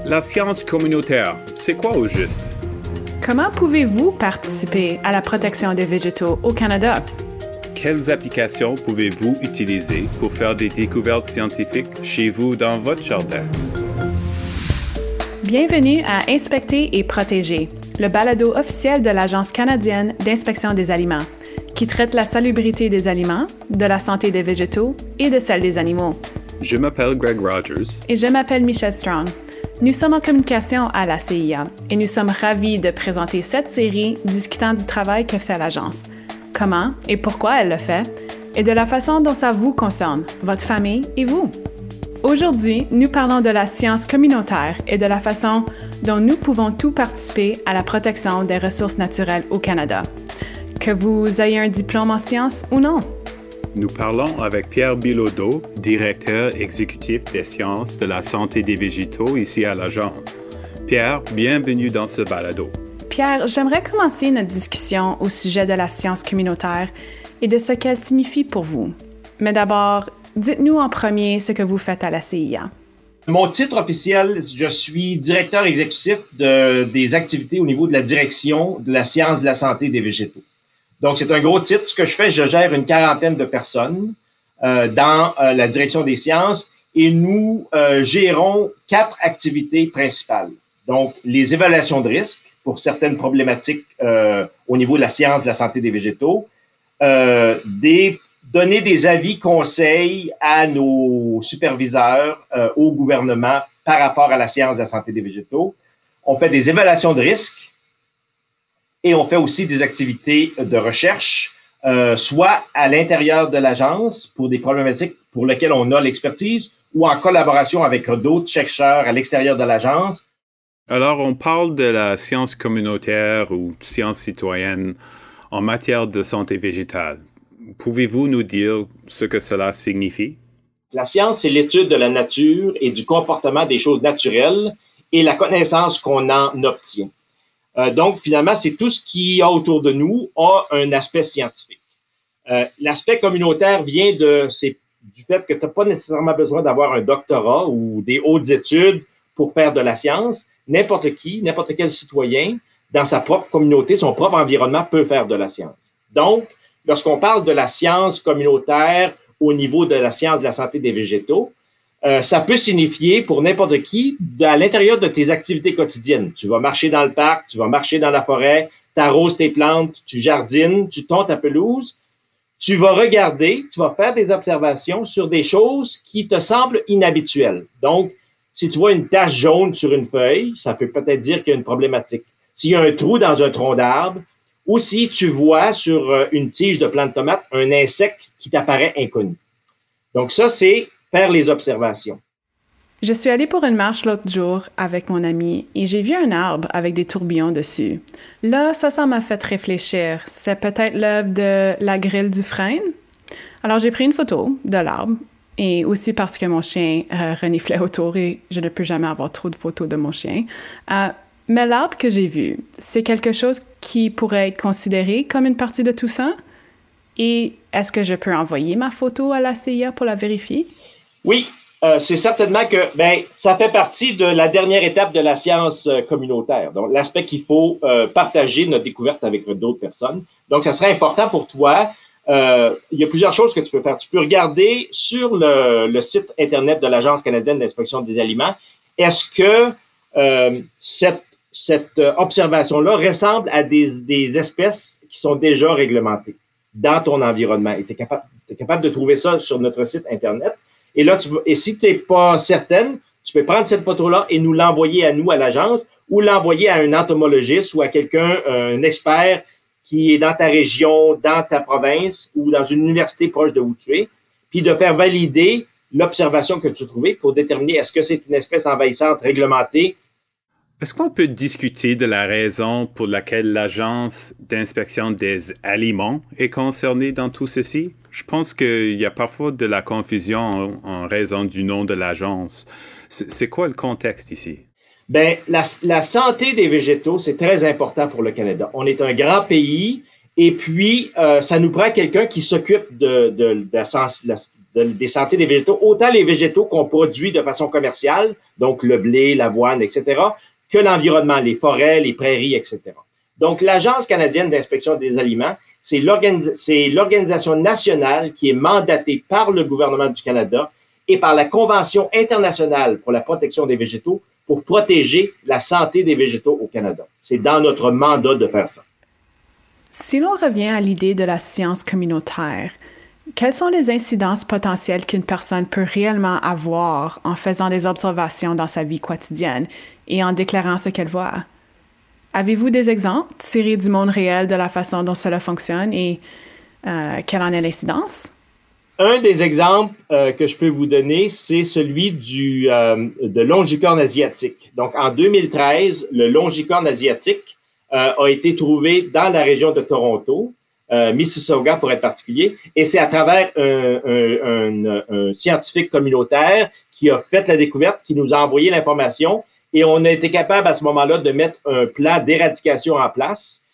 La science communautaire, c'est quoi au juste? Comment pouvez-vous participer à la protection des végétaux au Canada? Quelles applications pouvez-vous utiliser pour faire des découvertes scientifiques chez vous dans votre jardin? Bienvenue à Inspecter et protéger, le balado officiel de l'Agence canadienne d'inspection des aliments, qui traite la salubrité des aliments, de la santé des végétaux et de celle des animaux. Je m'appelle Greg Rogers. Et je m'appelle Michelle Strong. Nous sommes en communication à la CIA et nous sommes ravis de présenter cette série discutant du travail que fait l'Agence, comment et pourquoi elle le fait, et de la façon dont ça vous concerne, votre famille et vous. Aujourd'hui, nous parlons de la science communautaire et de la façon dont nous pouvons tous participer à la protection des ressources naturelles au Canada. Que vous ayez un diplôme en sciences ou non. Nous parlons avec Pierre Bilodeau, directeur exécutif des sciences de la santé des végétaux ici à l'Agence. Pierre, bienvenue dans ce balado. Pierre, j'aimerais commencer notre discussion au sujet de la science communautaire et de ce qu'elle signifie pour vous. Mais d'abord, dites-nous en premier ce que vous faites à la CIA. Mon titre officiel, je suis directeur exécutif des activités au niveau de la direction de la science de la santé des végétaux. Donc, c'est un gros titre. Ce que je fais, je gère une quarantaine de personnes dans la direction des sciences et nous gérons 4 activités principales. Donc, les évaluations de risques pour certaines problématiques au niveau de la science de la santé des végétaux, donner des avis, conseils à nos superviseurs, au gouvernement par rapport à la science de la santé des végétaux. On fait des évaluations de risques. Et on fait aussi des activités de recherche, soit à l'intérieur de l'agence pour des problématiques pour lesquelles on a l'expertise ou en collaboration avec d'autres chercheurs à l'extérieur de l'agence. Alors, on parle de la science communautaire ou science citoyenne en matière de santé végétale. Pouvez-vous nous dire ce que cela signifie? La science, c'est l'étude de la nature et du comportement des choses naturelles et la connaissance qu'on en obtient. Donc, finalement, c'est tout ce qui y a autour de nous a un aspect scientifique. L'aspect communautaire vient du fait que tu n'as pas nécessairement besoin d'avoir un doctorat ou des hautes études pour faire de la science. N'importe quel citoyen, dans sa propre communauté, son propre environnement, peut faire de la science. Donc, lorsqu'on parle de la science communautaire au niveau de la science de la santé des végétaux, ça peut signifier pour n'importe qui, à l'intérieur de tes activités quotidiennes. Tu vas marcher dans le parc, tu vas marcher dans la forêt, tu arroses tes plantes, tu jardines, tu tonds ta pelouse. Tu vas regarder, tu vas faire des observations sur des choses qui te semblent inhabituelles. Donc, si tu vois une tache jaune sur une feuille, ça peut peut-être dire qu'il y a une problématique. S'il y a un trou dans un tronc d'arbre, ou si tu vois sur une tige de plante de tomate un insecte qui t'apparaît inconnu. Donc ça, c'est faire les observations. Je suis allée pour une marche l'autre jour avec mon ami et j'ai vu un arbre avec des tourbillons dessus. Là, ça m'a fait réfléchir. C'est peut-être l'œuvre de la grille du frêne? Alors, j'ai pris une photo de l'arbre et aussi parce que mon chien reniflait autour et je ne peux jamais avoir trop de photos de mon chien. Mais l'arbre que j'ai vu, c'est quelque chose qui pourrait être considéré comme une partie de tout ça? Et est-ce que je peux envoyer ma photo à la CIA pour la vérifier? Oui, c'est certainement que ça fait partie de la dernière étape de la science communautaire. Donc, l'aspect qu'il faut partager notre découverte avec d'autres personnes. Donc, ça serait important pour toi. Il y a plusieurs choses que tu peux faire. Tu peux regarder sur le site Internet de l'Agence canadienne d'inspection des aliments. Est-ce que cette observation-là ressemble à des espèces qui sont déjà réglementées dans ton environnement? Et tu es capable de trouver ça sur notre site Internet. Et là, si tu n'es pas certaine, tu peux prendre cette photo-là et nous l'envoyer à nous, à l'agence, ou l'envoyer à un entomologiste ou à quelqu'un, un expert qui est dans ta région, dans ta province ou dans une université proche de où tu es, puis de faire valider l'observation que tu as trouvée pour déterminer est-ce que c'est une espèce envahissante réglementée. Est-ce qu'on peut discuter de la raison pour laquelle l'Agence d'inspection des aliments est concernée dans tout ceci? Je pense qu'il y a parfois de la confusion en raison du nom de l'agence. C'est quoi le contexte ici? La santé des végétaux, c'est très important pour le Canada. On est un grand pays Et puis, ça nous prend quelqu'un qui s'occupe des santé des végétaux, autant les végétaux qu'on produit de façon commerciale, donc le blé, l'avoine, etc., que l'environnement, les forêts, les prairies, etc. Donc, l'Agence canadienne d'inspection des aliments, c'est l'organisation nationale qui est mandatée par le gouvernement du Canada et par la Convention internationale pour la protection des végétaux pour protéger la santé des végétaux au Canada. C'est dans notre mandat de faire ça. Si l'on revient à l'idée de la science communautaire, quelles sont les incidences potentielles qu'une personne peut réellement avoir en faisant des observations dans sa vie quotidienne et en déclarant ce qu'elle voit? Avez-vous des exemples tirés du monde réel de la façon dont cela fonctionne et quelle en est l'incidence? Un des exemples que je peux vous donner, c'est celui de longicorne asiatique. Donc, en 2013, le longicorne asiatique a été trouvé dans la région de Toronto, Mississauga pour être particulier, et c'est à travers un scientifique communautaire qui a fait la découverte, qui nous a envoyé l'information, et on a été capable à ce moment-là de mettre un plan d'éradication en place.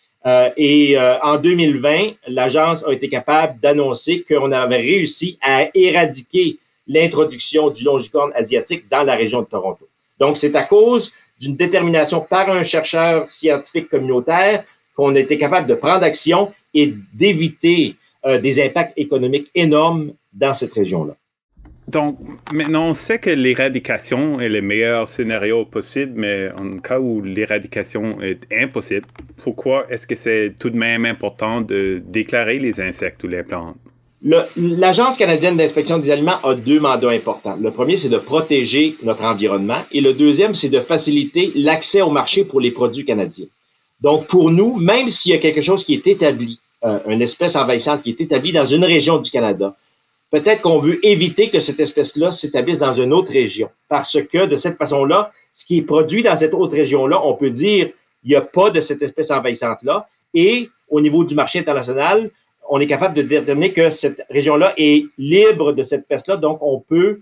En 2020, l'agence a été capable d'annoncer qu'on avait réussi à éradiquer l'introduction du longicorne asiatique dans la région de Toronto. Donc, c'est à cause d'une détermination par un chercheur scientifique communautaire qu'on a été capable de prendre action et d'éviter des impacts économiques énormes dans cette région-là. Donc, maintenant, on sait que l'éradication est le meilleur scénario possible, mais en cas où l'éradication est impossible, pourquoi est-ce que c'est tout de même important de déclarer les insectes ou les plantes? L'Agence canadienne d'inspection des aliments a deux mandats importants. Le premier, c'est de protéger notre environnement et le deuxième, c'est de faciliter l'accès au marché pour les produits canadiens. Donc, pour nous, même s'il y a quelque chose qui est établi, une espèce envahissante qui est établie dans une région du Canada, peut-être qu'on veut éviter que cette espèce-là s'établisse dans une autre région. Parce que, de cette façon-là, ce qui est produit dans cette autre région-là, on peut dire il n'y a pas de cette espèce envahissante-là. Et au niveau du marché international, on est capable de déterminer que cette région-là est libre de cette peste-là. Donc, on peut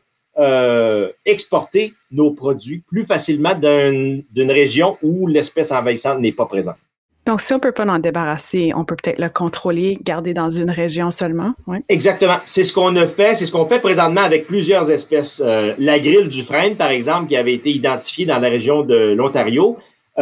exporter nos produits plus facilement d'une région où l'espèce envahissante n'est pas présente. Donc, si on ne peut pas en débarrasser, on peut peut-être le contrôler, garder dans une région seulement? Oui. Exactement. C'est ce qu'on a fait. C'est ce qu'on fait présentement avec plusieurs espèces. La grille du frêne, par exemple, qui avait été identifiée dans la région de l'Ontario,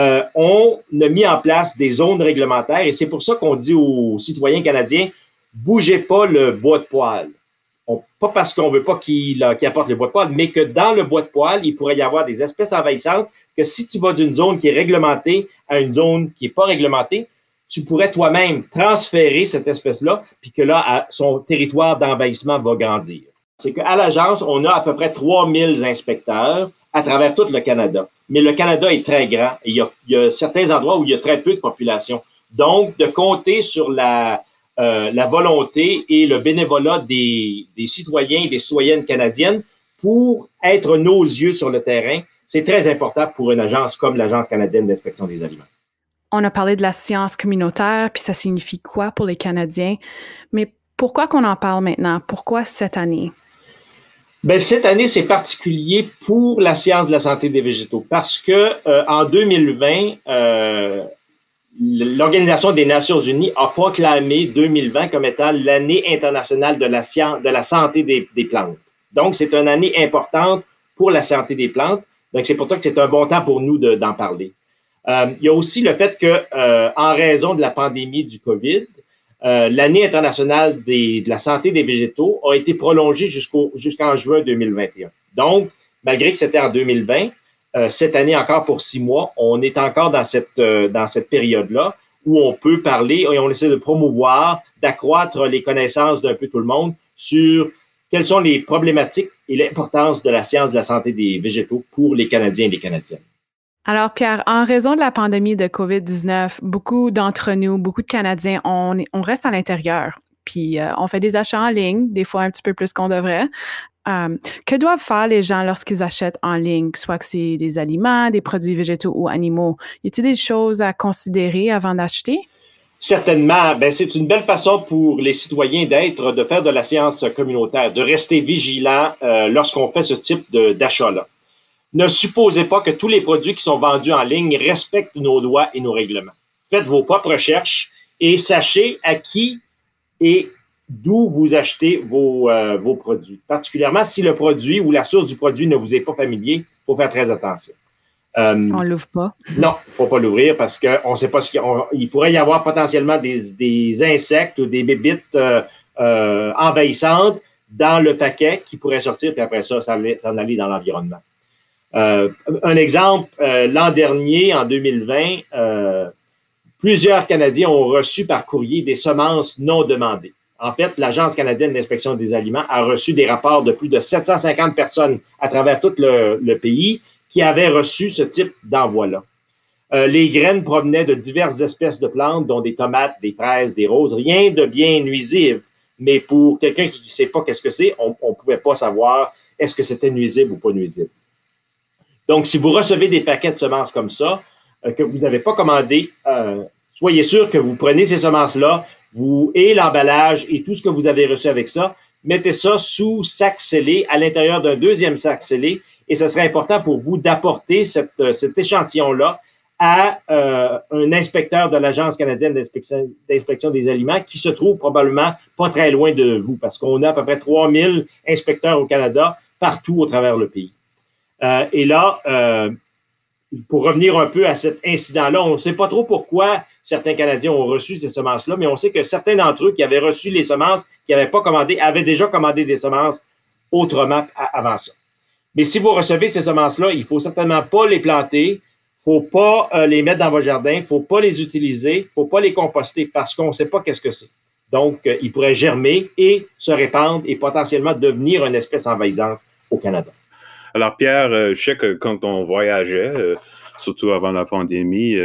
on a mis en place des zones réglementaires et c'est pour ça qu'on dit aux citoyens canadiens, bougez pas le bois de poêle. Pas parce qu'on veut pas qu'il apporte le bois de poêle, mais que dans le bois de poêle, il pourrait y avoir des espèces envahissantes que si tu vas d'une zone qui est réglementée à une zone qui n'est pas réglementée, tu pourrais toi-même transférer cette espèce-là, puis que là, son territoire d'envahissement va grandir. C'est qu'à l'agence, on a à peu près 3000 inspecteurs à travers tout le Canada. Mais le Canada est très grand et il y a certains endroits où il y a très peu de population. Donc, de compter sur la volonté et le bénévolat des citoyens et des citoyennes canadiennes pour être nos yeux sur le terrain, c'est très important pour une agence comme l'Agence canadienne d'inspection des aliments. On a parlé de la science communautaire, puis ça signifie quoi pour les Canadiens? Mais pourquoi qu'on en parle maintenant? Pourquoi cette année? Bien, cette année, c'est particulier pour la science de la santé des végétaux parce que en 2020, l'Organisation des Nations Unies a proclamé 2020 comme étant l'année internationale de la santé des plantes. Donc, c'est une année importante pour la santé des plantes. Donc, c'est pour ça que c'est un bon temps pour nous d'en parler. Il y a aussi le fait que, en raison de la pandémie du COVID, l'année internationale de la santé des végétaux a été prolongée jusqu'en juin 2021. Donc, malgré que c'était en 2020, cette année encore pour 6 mois, on est encore dans cette période-là où on peut parler et on essaie de promouvoir, d'accroître les connaissances d'un peu tout le monde sur quelles sont les problématiques et l'importance de la science de la santé des végétaux pour les Canadiens et les Canadiennes. Alors, Pierre, en raison de la pandémie de COVID-19, beaucoup d'entre nous, beaucoup de Canadiens, on reste à l'intérieur. Puis, on fait des achats en ligne, des fois un petit peu plus qu'on devrait. Que doivent faire les gens lorsqu'ils achètent en ligne, soit que c'est des aliments, des produits végétaux ou animaux? Y a-t-il des choses à considérer avant d'acheter? Certainement. Ben, c'est une belle façon pour les citoyens de faire de la science communautaire, de rester vigilants lorsqu'on fait ce type d'achat-là. Ne supposez pas que tous les produits qui sont vendus en ligne respectent nos lois et nos règlements. Faites vos propres recherches et sachez à qui et d'où vous achetez vos produits. Particulièrement si le produit ou la source du produit ne vous est pas familier, il faut faire très attention. On l'ouvre pas. Non, il ne faut pas l'ouvrir parce qu'on ne sait pas il pourrait y avoir potentiellement des insectes ou des bébites envahissantes dans le paquet qui pourraient sortir, puis après ça s'en aller dans l'environnement. Un exemple, l'an dernier, en 2020, plusieurs Canadiens ont reçu par courrier des semences non demandées. En fait, l'Agence canadienne d'inspection des aliments a reçu des rapports de plus de 750 personnes à travers tout le pays qui avaient reçu ce type d'envoi-là. Les graines provenaient de diverses espèces de plantes, dont des tomates, des fraises, des roses, rien de bien nuisible. Mais pour quelqu'un qui ne sait pas qu'est-ce que c'est, on ne pouvait pas savoir est-ce que c'était nuisible ou pas nuisible. Donc, si vous recevez des paquets de semences comme ça, que vous n'avez pas commandé, soyez sûr que vous prenez ces semences-là, et l'emballage et tout ce que vous avez reçu avec ça, mettez ça sous sac scellé à l'intérieur d'un deuxième sac scellé et ce serait important pour vous d'apporter cet échantillon-là à un inspecteur de l'Agence canadienne d'inspection des aliments qui se trouve probablement pas très loin de vous parce qu'on a à peu près 3000 inspecteurs au Canada partout au travers le pays. Et là, pour revenir un peu à cet incident-là, on ne sait pas trop pourquoi certains Canadiens ont reçu ces semences-là, mais on sait que certains d'entre eux qui avaient reçu les semences, qui n'avaient pas commandé, avaient déjà commandé des semences autrement avant ça. Mais si vous recevez ces semences-là, il ne faut certainement pas les planter, il ne faut pas les mettre dans votre jardin, il ne faut pas les utiliser, il ne faut pas les composter parce qu'on ne sait pas qu'est-ce que c'est. Donc, ils pourraient germer et se répandre et potentiellement devenir une espèce envahissante au Canada. Alors, Pierre, je sais que quand on voyageait, surtout avant la pandémie,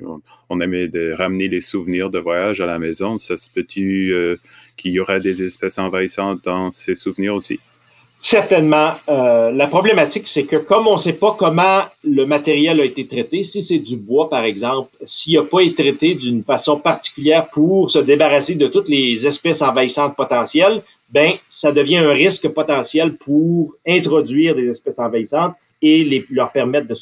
on aimait de ramener les souvenirs de voyage à la maison. Ça se peut-tu qu'il y aurait des espèces envahissantes dans ces souvenirs aussi? Certainement. La problématique, c'est que comme on ne sait pas comment le matériel a été traité, si c'est du bois, par exemple, s'il n'a pas été traité d'une façon particulière pour se débarrasser de toutes les espèces envahissantes potentielles, ben, ça devient un risque potentiel pour introduire des espèces envahissantes et leur permettre de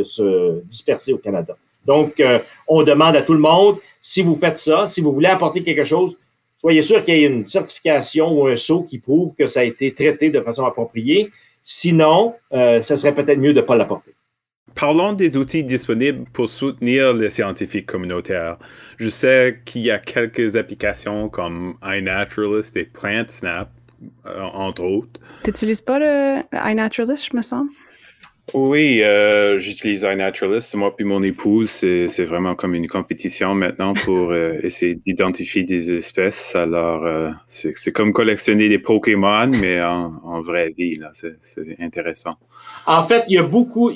se disperser au Canada. Donc, on demande à tout le monde, si vous faites ça, si vous voulez apporter quelque chose, soyez sûr qu'il y ait une certification ou un sceau qui prouve que ça a été traité de façon appropriée. Sinon, ça serait peut-être mieux de ne pas l'apporter. Parlons des outils disponibles pour soutenir les scientifiques communautaires. Je sais qu'il y a quelques applications comme iNaturalist et PlantSnap, entre autres. Tu n'utilises pas le iNaturalist, je me sens? Oui, j'utilise iNaturalist. Moi puis mon épouse, c'est vraiment comme une compétition maintenant pour essayer d'identifier des espèces. Alors, c'est comme collectionner des Pokémon, mais en vraie vie. Là. C'est intéressant. En fait, il y a beaucoup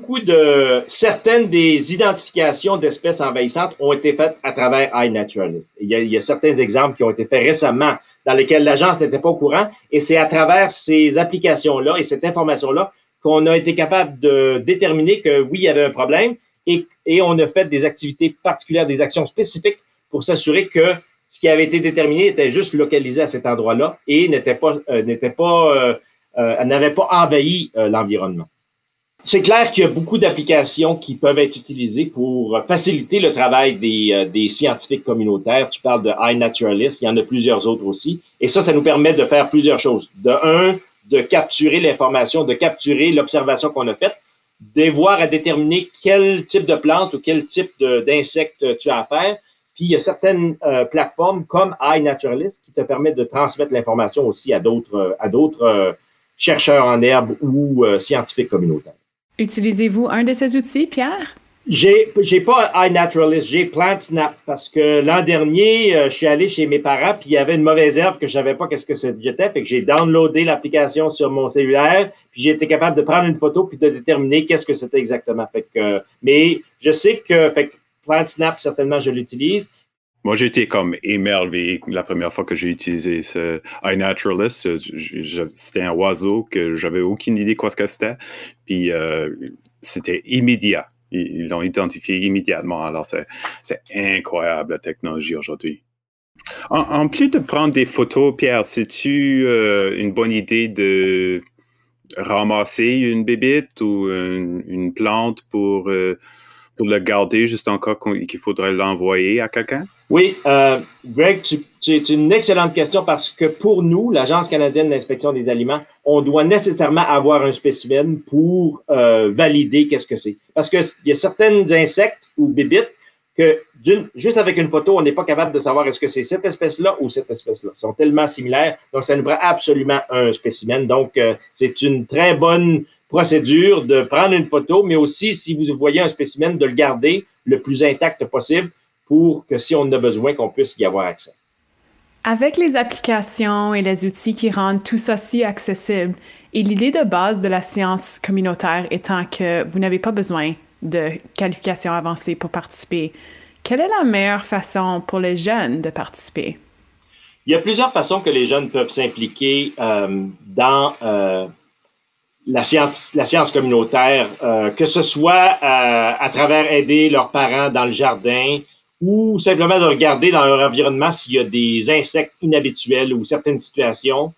de... Certaines des identifications d'espèces envahissantes ont été faites à travers iNaturalist. Il y a certains exemples qui ont été faits récemment dans lesquels l'agence n'était pas au courant. Et c'est à travers ces applications-là et cette information-là qu'on a été capable de déterminer que oui, il y avait un problème et on a fait des activités particulières, des actions spécifiques pour s'assurer que ce qui avait été déterminé était juste localisé à cet endroit-là et n'avait pas envahi l'environnement. C'est clair qu'il y a beaucoup d'applications qui peuvent être utilisées pour faciliter le travail des scientifiques communautaires. Tu parles de iNaturalist, il y en a plusieurs autres aussi. Et ça nous permet de faire plusieurs choses. De capturer l'information, de capturer l'observation qu'on a faite, d'avoir à déterminer quel type de plante ou quel type d'insecte tu as à faire. Puis, il y a certaines plateformes comme iNaturalist qui te permettent de transmettre l'information aussi à d'autres chercheurs en herbe ou scientifiques communautaires. Utilisez-vous un de ces outils, Pierre? J'ai pas iNaturalist, j'ai PlantSnap parce que l'an dernier, je suis allé chez mes parents puis il y avait une mauvaise herbe que je savais pas qu'est-ce que c'était, fait que j'ai downloadé l'application sur mon cellulaire puis j'ai été capable de prendre une photo puis de déterminer qu'est-ce que c'était exactement. Mais je sais que PlantSnap, certainement, je l'utilise. Moi, j'étais comme émerveillé la première fois que j'ai utilisé ce iNaturalist. C'était un oiseau que j'avais aucune idée quoi ce que c'était. Puis c'était immédiat. Ils l'ont identifié immédiatement. Alors, c'est incroyable la technologie aujourd'hui. En plus de prendre des photos, Pierre, c'est-tu une bonne idée de ramasser une bébite ou une plante pour pour le garder juste en cas qu'il faudrait l'envoyer à quelqu'un? Oui, Greg, c'est une excellente question parce que pour nous, l'Agence canadienne d'inspection des aliments, on doit nécessairement avoir un spécimen pour valider qu'est-ce que c'est. Parce qu'il y a certains insectes ou bébites que juste avec une photo, on n'est pas capable de savoir est-ce que c'est cette espèce-là ou cette espèce-là. Ils sont tellement similaires, donc ça nous prend absolument un spécimen. Donc, c'est une très bonne procédure de prendre une photo, mais aussi, si vous voyez un spécimen, de le garder le plus intact possible pour que si on en a besoin, qu'on puisse y avoir accès. Avec les applications et les outils qui rendent tout ça si accessible, et l'idée de base de la science communautaire étant que vous n'avez pas besoin de qualifications avancées pour participer, quelle est la meilleure façon pour les jeunes de participer? Il y a plusieurs façons que les jeunes peuvent s'impliquer dans la science communautaire, que ce soit à travers aider leurs parents dans le jardin ou simplement de regarder dans leur environnement s'il y a des insectes inhabituels ou certaines situations.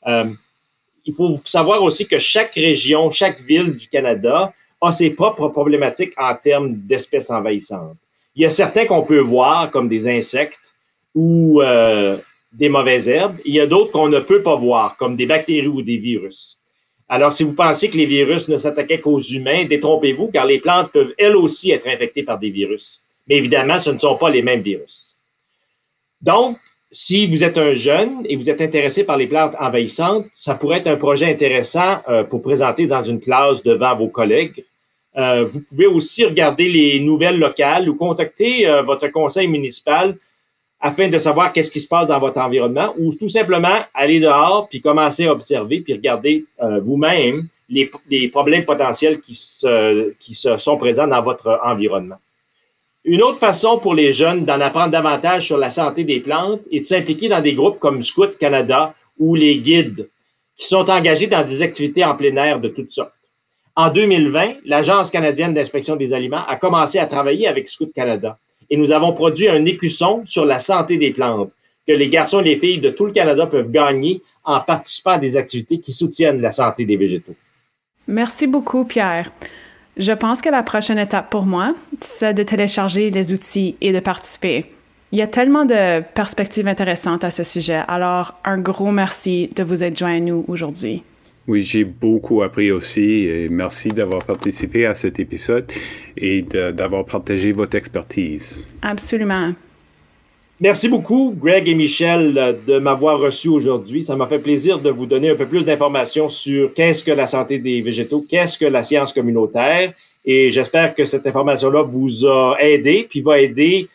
Il faut savoir aussi que chaque région, chaque ville du Canada a ses propres problématiques en termes d'espèces envahissantes. Il y a certains qu'on peut voir comme des insectes ou des mauvaises herbes. Il y a d'autres qu'on ne peut pas voir, comme des bactéries ou des virus. Alors, si vous pensez que les virus ne s'attaquaient qu'aux humains, détrompez-vous, car les plantes peuvent elles aussi être infectées par des virus. Mais évidemment, ce ne sont pas les mêmes virus. Donc, si vous êtes un jeune et vous êtes intéressé par les plantes envahissantes, ça pourrait être un projet intéressant pour présenter dans une classe devant vos collègues. Vous pouvez aussi regarder les nouvelles locales ou contacter votre conseil municipal afin de savoir qu'est-ce qui se passe dans votre environnement ou tout simplement aller dehors puis commencer à observer puis regarder vous-même les problèmes potentiels qui sont présents dans votre environnement. Une autre façon pour les jeunes d'en apprendre davantage sur la santé des plantes est de s'impliquer dans des groupes comme Scouts Canada ou les guides qui sont engagés dans des activités en plein air de toutes sortes. En 2020, l'Agence canadienne d'inspection des aliments a commencé à travailler avec Scouts Canada et nous avons produit un écusson sur la santé des plantes que les garçons et les filles de tout le Canada peuvent gagner en participant à des activités qui soutiennent la santé des végétaux. Merci beaucoup, Pierre. Je pense que la prochaine étape pour moi, c'est de télécharger les outils et de participer. Il y a tellement de perspectives intéressantes à ce sujet, alors un gros merci de vous être joints à nous aujourd'hui. Oui, j'ai beaucoup appris aussi et merci d'avoir participé à cet épisode et d'avoir partagé votre expertise. Absolument. Merci beaucoup, Greg et Michel, de m'avoir reçu aujourd'hui. Ça m'a fait plaisir de vous donner un peu plus d'informations sur qu'est-ce que la santé des végétaux, qu'est-ce que la science communautaire. Et j'espère que cette information-là vous a aidé, puis va aider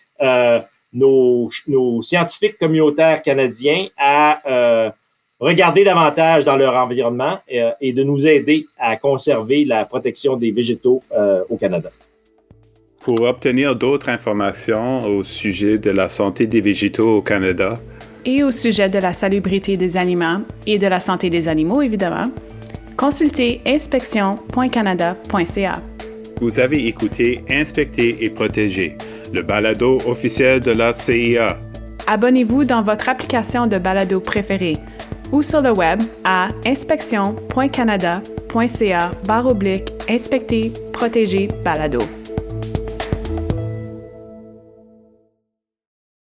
nos scientifiques communautaires canadiens à regarder davantage dans leur environnement et de nous aider à conserver la protection des végétaux au Canada. Pour obtenir d'autres informations au sujet de la santé des végétaux au Canada et au sujet de la salubrité des aliments et de la santé des animaux, évidemment, consultez inspection.canada.ca. Vous avez écouté Inspecter et protéger, le balado officiel de la CIA. Abonnez-vous dans votre application de balado préférée ou sur le web à inspection.canada.ca/inspecter, protéger, balado.